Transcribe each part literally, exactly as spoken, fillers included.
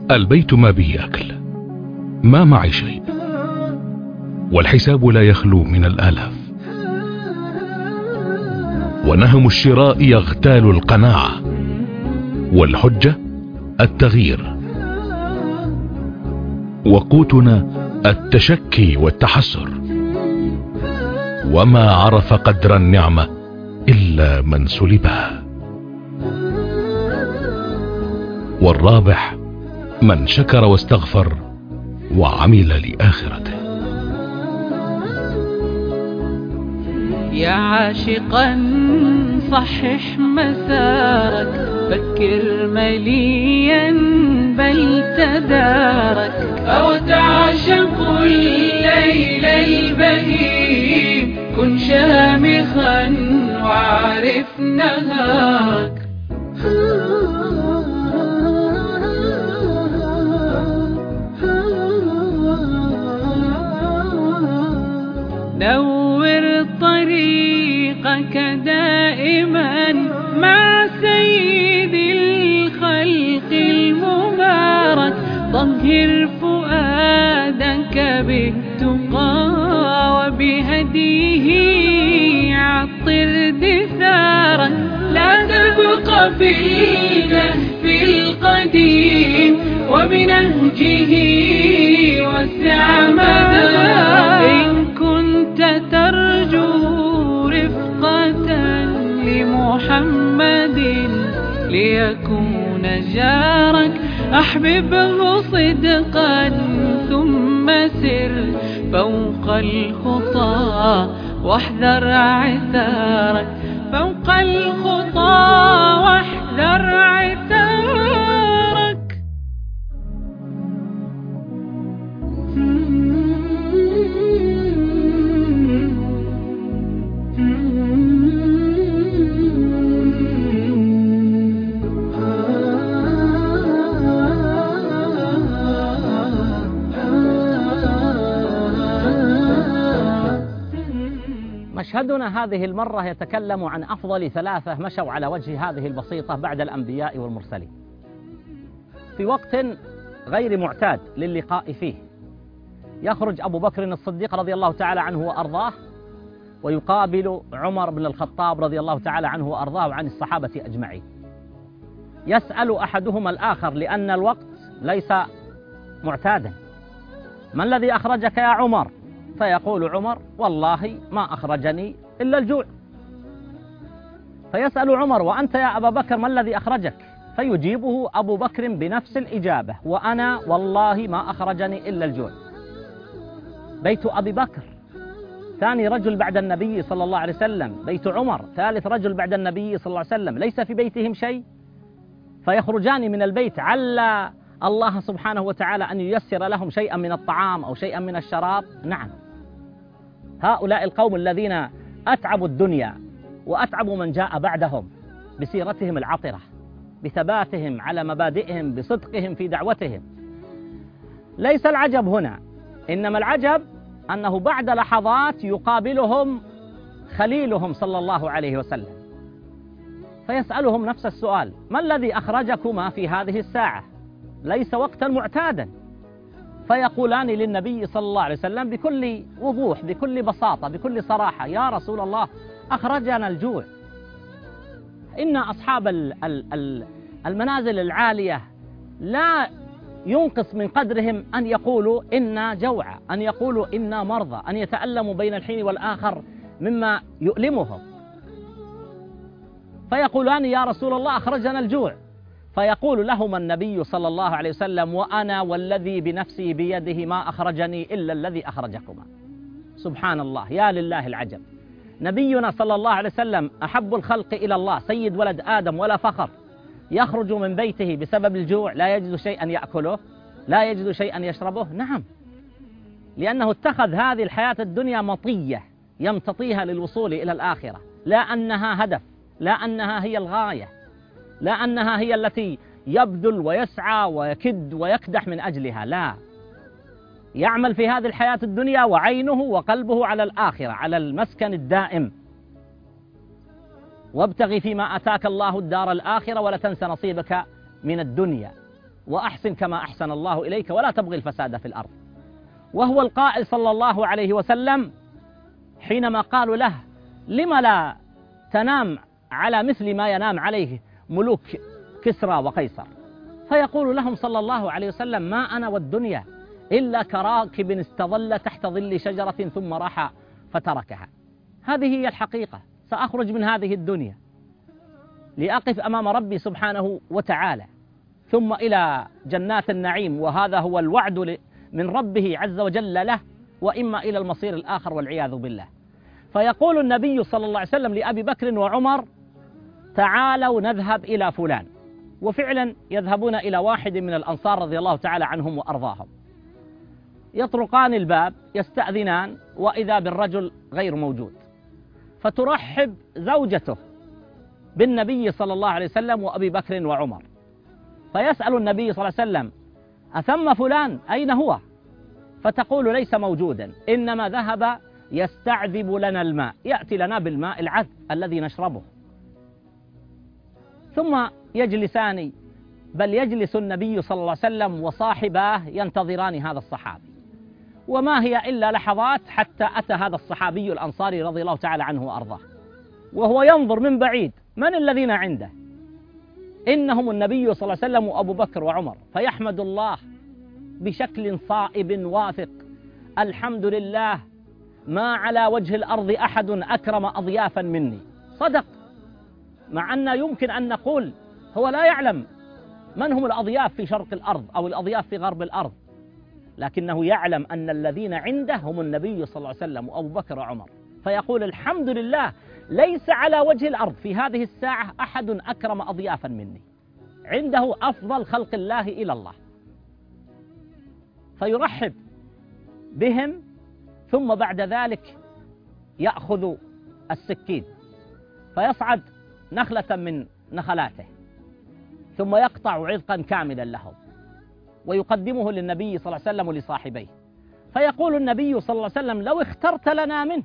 البيت ما به أكل، ما معي شيء، والحساب لا يخلو من الآلاف، ونهم الشراء يغتال القناعة، والحجة التغيير، وقوتنا التشكي والتحسر، وما عرف قدر النعمة إلا من سلبها، والرابح من شكر واستغفر وعمل لآخرته. يا عاشقا صحح مسارك، فكر مليا بل تدارك، أو تعشق الليل البهيم، كن شامخا وعرف نهارك. نور طريقك دائما مع سيد الخلق المبارك، طهر فؤادك بالتقى وبهديه عطر دثارك، لا تبق في الكهف القديم وبنهجه وسع مدارك. إن كنت ترجو رفقة لمحمد ليكون جارك، أحببه صدقا ثم سر فوق الخطى واحذر عثارك، فوق الخطى واحذر عثارك. مشهدنا هذه المرة يتكلم عن أفضل ثلاثة مشوا على وجه هذه البسيطة بعد الأنبياء والمرسلين في وقت غير معتاد للقاء فيه. يخرج أبو بكر الصديق رضي الله تعالى عنه وأرضاه، ويقابل عمر بن الخطاب رضي الله تعالى عنه وأرضاه وعن الصحابة أجمعين. يسأل أحدهما الآخر لأن الوقت ليس معتادا: ما الذي أخرجك يا عمر؟ فيقول عمر: والله ما أخرجني إلا الجوع. فيسأل عمر: وأنت يا أبا بكر ما الذي أخرجك؟ فيجيبه أبو بكر بنفس الإجابة: وأنا والله ما أخرجني إلا الجوع. بيت أبي بكر ثاني رجل بعد النبي صلى الله عليه وسلم، بيت عمر ثالث رجل بعد النبي صلى الله عليه وسلم، ليس في بيتهم شيء، فيخرجان من البيت عل الله سبحانه وتعالى أن ييسر لهم شيئا من الطعام أو شيئا من الشراب. نعم، هؤلاء القوم الذين أتعبوا الدنيا وأتعبوا من جاء بعدهم بسيرتهم العطرة، بثباتهم على مبادئهم، بصدقهم في دعوتهم. ليس العجب هنا، إنما العجب أنه بعد لحظات يقابلهم خليلهم صلى الله عليه وسلم، فيسألهم نفس السؤال: ما الذي أخرجكما في هذه الساعة؟ ليس وقتا معتادا. فيقولان للنبي صلى الله عليه وسلم بكل وضوح، بكل بساطة، بكل صراحة: يا رسول الله، أخرجنا الجوع. إن أصحاب المنازل العالية لا ينقص من قدرهم أن يقولوا إنا جوعى، أن يقولوا إنا مرضى، أن يتألموا بين الحين والآخر مما يؤلمهم. فيقولان: يا رسول الله، أخرجنا الجوع. فيقول لهما النبي صلى الله عليه وسلم: وأنا والذي بنفسي بيده ما أخرجني إلا الذي أخرجكما. سبحان الله، يا لله العجب. نبينا صلى الله عليه وسلم أحب الخلق إلى الله، سيد ولد آدم ولا فخر، يخرج من بيته بسبب الجوع، لا يجد شيئا يأكله، لا يجد شيئا يشربه. نعم، لأنه اتخذ هذه الحياة الدنيا مطية يمتطيها للوصول إلى الآخرة، لا أنها هدف، لا أنها هي الغاية، لا أنها هي التي يبذل ويسعى ويكد ويكدح من أجلها. لا، يعمل في هذه الحياة الدنيا وعينه وقلبه على الآخرة، على المسكن الدائم. وابتغي فيما أتاك الله الدار الآخرة ولا تنس نصيبك من الدنيا. وأحسن كما أحسن الله إليك ولا تبغي الفساد في الأرض. وهو القائل صلى الله عليه وسلم حينما قالوا له لم لا تنام على مثل ما ينام عليه ملوك كسرى وقيصر، فيقول لهم صلى الله عليه وسلم ما أنا والدنيا إلا كراكب استظل تحت ظل شجرة ثم راح فتركها. هذه هي الحقيقة، سأخرج من هذه الدنيا لأقف أمام ربي سبحانه وتعالى، ثم إلى جنات النعيم، وهذا هو الوعد من ربه عز وجل له، وإما إلى المصير الآخر والعياذ بالله. فيقول النبي صلى الله عليه وسلم لأبي بكر وعمر تعالوا نذهب إلى فلان، وفعلا يذهبون إلى واحد من الأنصار رضي الله تعالى عنهم وأرضاهم، يطرقان الباب يستأذنان وإذا بالرجل غير موجود، فترحب زوجته بالنبي صلى الله عليه وسلم وأبي بكر وعمر، فيسأل النبي صلى الله عليه وسلم أثم فلان أين هو؟ فتقول ليس موجودا، إنما ذهب يستعذب لنا الماء، يأتي لنا بالماء العذب الذي نشربه. ثم يجلسان، بل يجلس النبي صلى الله عليه وسلم وصاحباه ينتظران هذا الصحابي، وما هي إلا لحظات حتى أتى هذا الصحابي الأنصاري رضي الله تعالى عنه وأرضاه، وهو ينظر من بعيد من الذين عنده، إنهم النبي صلى الله عليه وسلم وأبو بكر وعمر، فيحمد الله بشكل صائب واثق: الحمد لله ما على وجه الأرض أحد أكرم أضيافا مني. صدق، مع أن يمكن أن نقول هو لا يعلم من هم الأضياف في شرق الأرض أو الأضياف في غرب الأرض، لكنه يعلم أن الذين عنده هم النبي صلى الله عليه وسلم وأبو بكر وعمر، فيقول الحمد لله ليس على وجه الأرض في هذه الساعة أحد أكرم أضيافا مني، عنده أفضل خلق الله إلى الله. فيرحب بهم، ثم بعد ذلك يأخذ السكين فيصعد نخلة من نخلاته، ثم يقطع عذقا كاملا لهم ويقدمه للنبي صلى الله عليه وسلم ولصاحبيه، فيقول النبي صلى الله عليه وسلم لو اخترت لنا منه،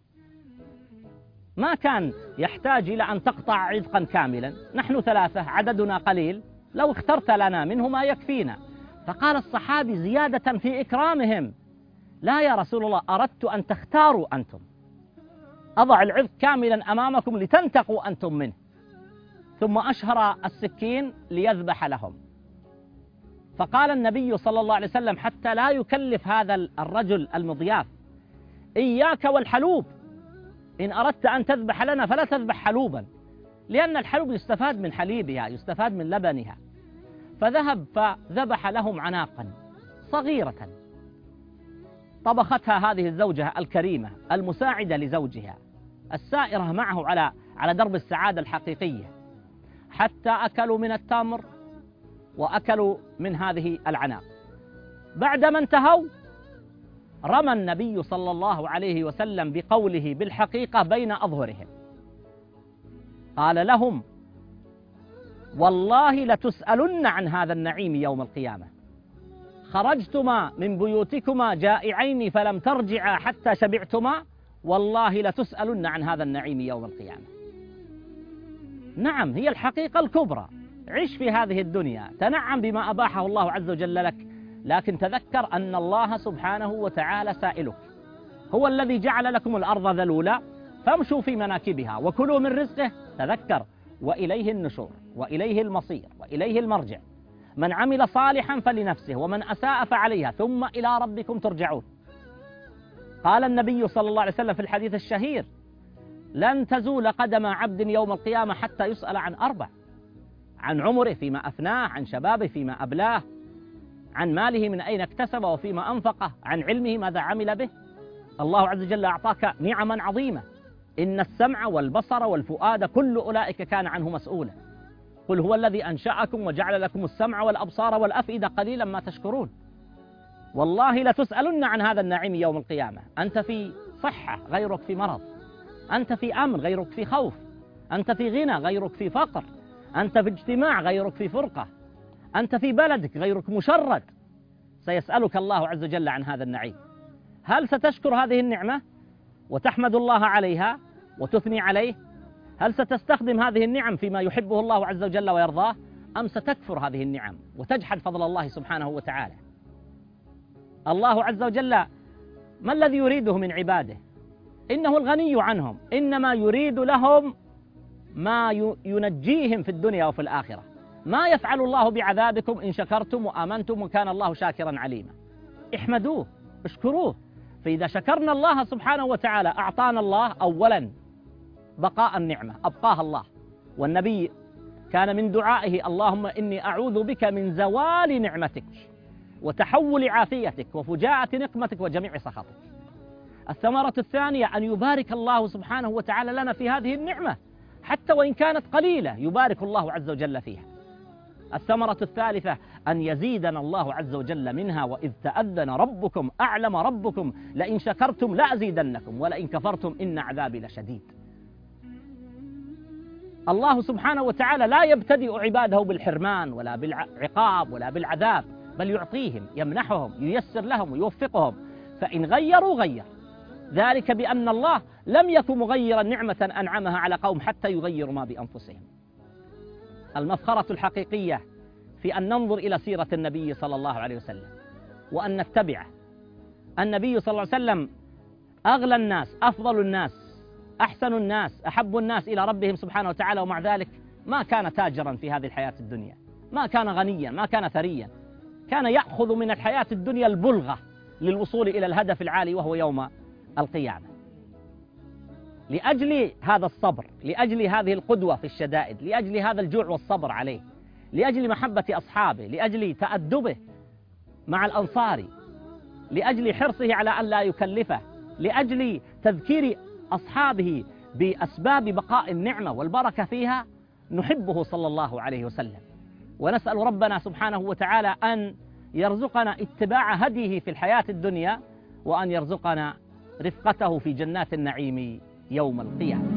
ما كان يحتاج إلى أن تقطع عذقا كاملا، نحن ثلاثة عددنا قليل، لو اخترت لنا منه ما يكفينا. فقال الصحابي زيادة في إكرامهم: لا يا رسول الله، أردت أن تختاروا أنتم، أضع العذق كاملا أمامكم لتنتقوا أنتم منه. ثم أشهر السكين ليذبح لهم، فقال النبي صلى الله عليه وسلم حتى لا يكلف هذا الرجل المضياف: إياك والحلوب، إن أردت أن تذبح لنا فلا تذبح حلوبا، لأن الحلوب يستفاد من حليبها، يستفاد من لبنها. فذهب فذبح لهم عناقا صغيرة طبختها هذه الزوجة الكريمة المساعدة لزوجها، السائرة معه على على درب السعادة الحقيقية، حتى أكلوا من التمر وأكلوا من هذه العناق. بعدما انتهوا رمى النبي صلى الله عليه وسلم بقوله بالحقيقة بين أظهرهم، قال لهم: والله لتسألن عن هذا النعيم يوم القيامة، خرجتما من بيوتكما جائعين فلم ترجعا حتى شبعتما، والله لتسألن عن هذا النعيم يوم القيامة. نعم، هي الحقيقة الكبرى، عش في هذه الدنيا، تنعم بما أباحه الله عز وجل لك، لكن تذكر أن الله سبحانه وتعالى سائلك، هو الذي جعل لكم الأرض ذلولا فامشوا في مناكبها وكلوا من رزقه. تذكر: وإليه النشور وإليه المصير وإليه المرجع، من عمل صالحا فلنفسه ومن أساء فعليها ثم إلى ربكم ترجعون. قال النبي صلى الله عليه وسلم في الحديث الشهير: لن تزول قدم عبد يوم القيامة حتى يسأل عن أربع: عن عمره فيما أفناه، عن شبابه فيما أبلاه، عن ماله من أين اكتسب وفيما أنفقه، عن علمه ماذا عمل به. الله عز وجل أعطاك نعما عظيمة، إن السمع والبصر والفؤاد كل أولئك كان عنه مسؤولا. قل هو الذي أنشأكم وجعل لكم السمع والأبصار والأفئدة قليلا ما تشكرون. والله لتسألن عن هذا النعيم يوم القيامة. أنت في صحة غيرك في مرض، أنت في أمن غيرك في خوف، أنت في غنى غيرك في فقر، أنت في اجتماع غيرك في فرقة، أنت في بلدك غيرك مشرد. سيسألك الله عز وجل عن هذا النعيم. هل ستشكر هذه النعمة وتحمد الله عليها وتثني عليه؟ هل ستستخدم هذه النعم فيما يحبه الله عز وجل ويرضاه؟ أم ستكفر هذه النعم وتجحد فضل الله سبحانه وتعالى؟ الله عز وجل ما الذي يريده من عباده؟ إنه الغني عنهم، إنما يريد لهم ما ينجيهم في الدنيا وفي الآخرة. ما يفعل الله بعذابكم إن شكرتم وآمنتم وكان الله شاكرا عليما. احمدوه، اشكروه. فإذا شكرنا الله سبحانه وتعالى أعطانا الله أولا بقاء النعمة، أبقاها الله. والنبي كان من دعائه: اللهم إني أعوذ بك من زوال نعمتك وتحول عافيتك وفجاءة نقمتك وجميع سخطك. الثمرة الثانية أن يبارك الله سبحانه وتعالى لنا في هذه النعمة، حتى وإن كانت قليلة يبارك الله عز وجل فيها. الثمرة الثالثة أن يزيدنا الله عز وجل منها: وإذ تأذن ربكم أعلم ربكم لئن شكرتم لأزيدنكم ولئن كفرتم إن عذابي لشديد. الله سبحانه وتعالى لا يبتدئ عباده بالحرمان ولا بالعقاب ولا بالعذاب، بل يعطيهم، يمنحهم، ييسر لهم ويوفقهم. فإن غيروا غير، ذلك بأن الله لم يكن مغيرا نعمة أنعمها على قوم حتى يغيروا ما بأنفسهم. المفخرة الحقيقية في أن ننظر إلى سيرة النبي صلى الله عليه وسلم وأن نتبعه. النبي صلى الله عليه وسلم أغلى الناس، أفضل الناس، أحسن الناس، أحب الناس إلى ربهم سبحانه وتعالى، ومع ذلك ما كان تاجرا في هذه الحياة الدنيا، ما كان غنيا، ما كان ثريا. كان يأخذ من الحياة الدنيا البلغة للوصول إلى الهدف العالي وهو يوم القيامة. لأجل هذا الصبر، لأجل هذه القدوة في الشدائد، لأجل هذا الجوع والصبر عليه، لأجل محبة أصحابه، لأجل تأدبه مع الأنصار، لأجل حرصه على أن لا يكلفه، لأجل تذكير أصحابه بأسباب بقاء النعمة والبركة فيها، نحبه صلى الله عليه وسلم. ونسأل ربنا سبحانه وتعالى أن يرزقنا اتباع هديه في الحياة الدنيا، وأن يرزقنا رفقته في جنات النعيم يوم القيامة.